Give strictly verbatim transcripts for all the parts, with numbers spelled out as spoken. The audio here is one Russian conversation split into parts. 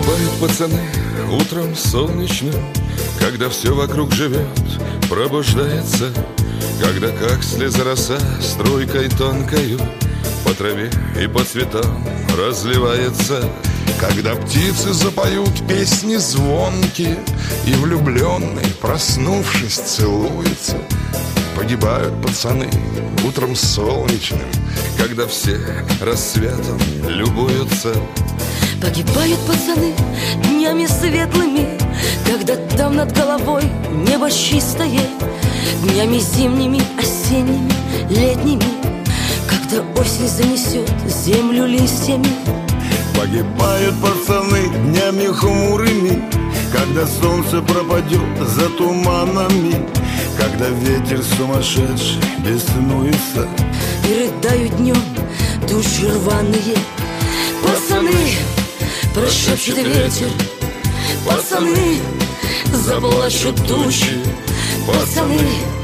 Погибают пацаны утром солнечным, когда все вокруг живет, пробуждается, когда как слеза роса струйкой тонкою по траве и по цветам разливается. Когда птицы запоют песни звонкие, и влюбленный, проснувшись, целуется. Погибают пацаны утром солнечным, когда все рассветом любуются. Погибают пацаны днями светлыми, когда там над головой небо чистое, днями зимними, осенними, летними, когда осень занесет землю листьями. Погибают пацаны днями хмурыми, когда солнце пропадет за туманами, когда ветер сумасшедший беснуется. И рыдают днем тучи рваные. Пацаны, прошепчет ветер, пацаны, заплачут тучи. Пацаны,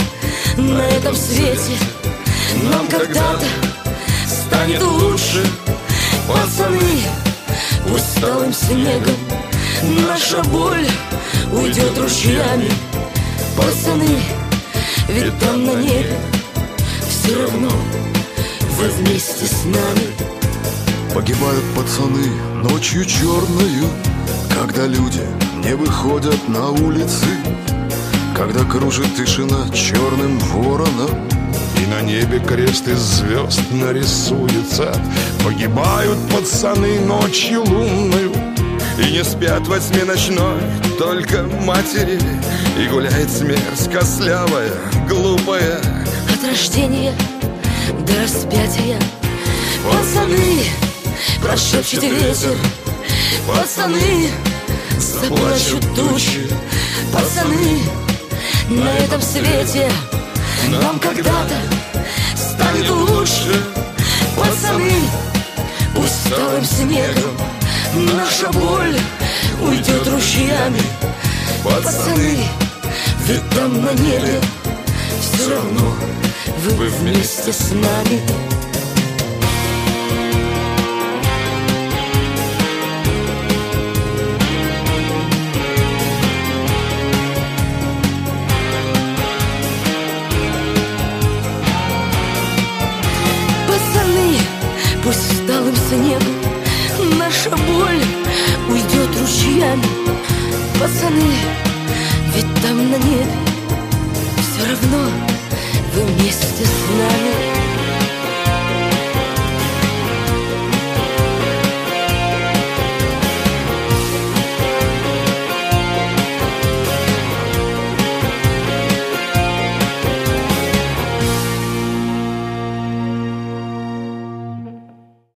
на этом свете нам когда-то станет лучше. Пацаны, пусть талым снегом наша боль уйдет ручьями. Пацаны, ведь там на небе все равно вы вместе с нами. Погибают пацаны ночью черною, когда люди не выходят на улицы, когда кружит тишина черным вороном, и на небе крест из звезд нарисуется. Погибают пацаны ночью лунною, и не спят во тьме ночной только матери, и гуляет смерть костлявая, глупая. От рождения до распятия. Пацаны, прошепчет ветер, пацаны, заплачут тучи. Пацаны, на этом свете нам когда-то станет лучше. Пацаны, пусть талым снегом наша боль уйдет ручьями. Пацаны, ведь там на небе все равно вы вместе с нами. Пацаны, пусть талым снегом наша боль уйдет ручьями. Пацаны, ведь там на небе все равно вы вместе с нами.